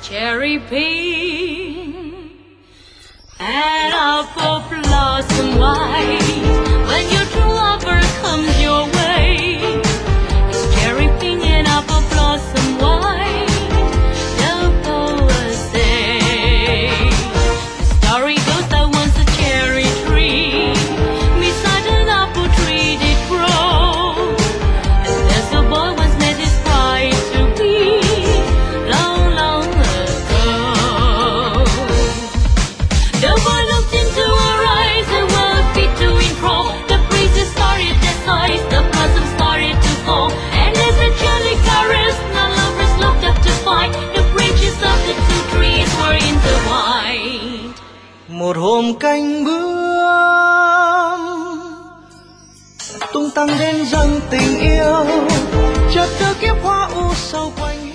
cherry pink and apple blossom white. When your true lover comes your way, it's cherry pink and apple blossom white. The poets say the story goes that once a cherry tree beside an apple tree did grow, and there's a boy once met his bride to be long, long ago. The boy looked into her eyes and were fit to intro. The breezes started to size, the blossoms started to fall, and as the jelly caressed, the lovers looked up to find the branches of the two trees were intertwined. Một hôm cánh bướm tung tăng đến dâng tình yêu, chợt tơ kiếp hoa u sâu quanh